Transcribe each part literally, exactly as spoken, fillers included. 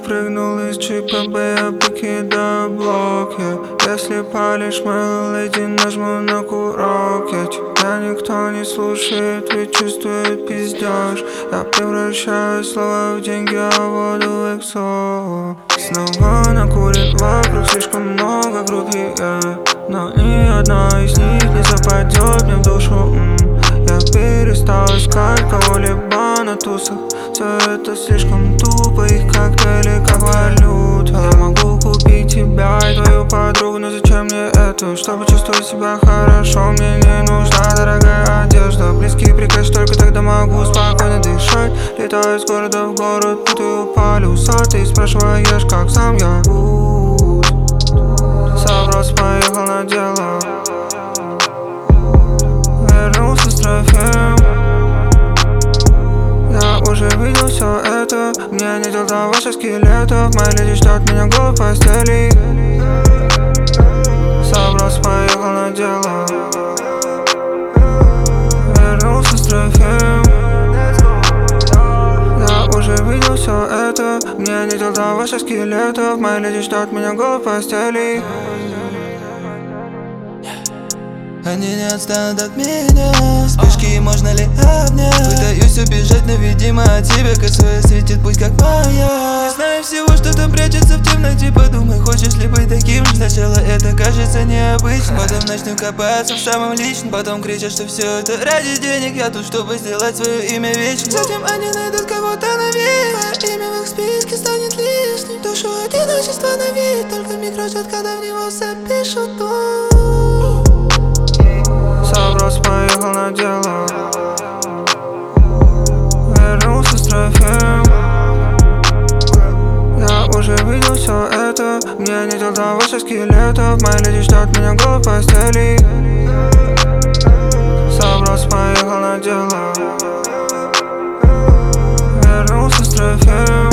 прыгнул из джипа, бы я покидаю блок, yeah. Если палишь мою леди, нажму на курок, yeah. Тебя никто не слушает, ведь чувствует пиздеж. Я превращаю слова в деньги, а воду в эксо. Снова накурит вокруг, слишком много группий, yeah. Но ни одна из них не западет мне в душу, mm. Я перестал искать кого-либо на тусах. Все это слишком тупо, их коктейли как валюта. Я могу купить тебя и твою подругу, но зачем мне это? Чтобы чувствовать себя хорошо, мне не нужна дорогая одежда. Близкий приказ, только тогда могу спокойно дышать. Летаю из города в город, путаю полюса. Ты спрашиваешь, как сам я. Собрался, поехал на дело. Вернулся с трофеем. Я уже видел все это. Мне не дел до ваших скелетов. Моя леди ждет меня голой в постели. Собрался, поехал на дело. Вернулся с трофеем. Я уже видел все это. Мне не дел до ваших скелетов. Моя леди ждет меня голой в постели. Они не отстанут от меня. Вспышки можно ли обнять? Пытаюсь убежать, но видимо от тебя косое светит путь как моя. Не знаю всего, что там прячется в темноте. Подумай, хочешь ли быть таким же? Сначала это кажется необычным, потом начну копаться в самом личном. Потом кричат, что все это ради денег. Я тут, чтобы сделать свое имя вечным. Затем они найдут кого-то новее. Мое имя в их списке станет лишним. Душу одиночества на вид. Только микрожет, когда в него запишут. Собрался, поехал на дело. Вернулся с трофеем. Я уже видел все это. Мне не дел до ваших скелетов. Моя леди ждет меня голой в постели. Собрался, поехал на дело. Вернулся с трофеем.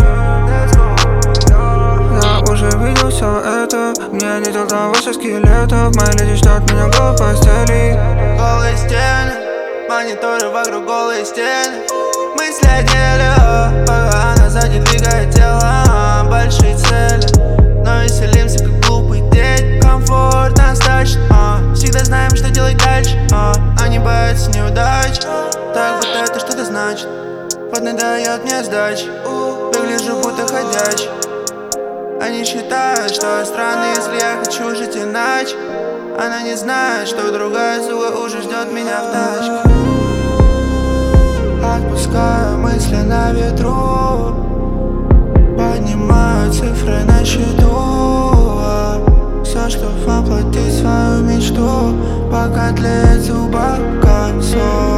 Я уже видел все это. Мне не дел до ваших скелетов. Моя леди ждет меня голой в постели. Голые стены, мониторы вокруг голые стены. Мысли о деле, пока она сзади двигает тело. Большие цели, но веселимся как глупый день. Комфорт нас тащит, а. Всегда знаем, что делать дальше, а. Они боятся неудач, так вот это что-то значит. Вот не дает мне сдачи, выгляжу будто ходячий. Они считают, что странно, если я хочу жить иначе. Она не знает, что другая сука уже ждет меня в тачке. Отпускаю мысли на ветру, поднимаю цифры на счету. Все, чтоб воплотить свою мечту, пока тлеет зуба кольцо.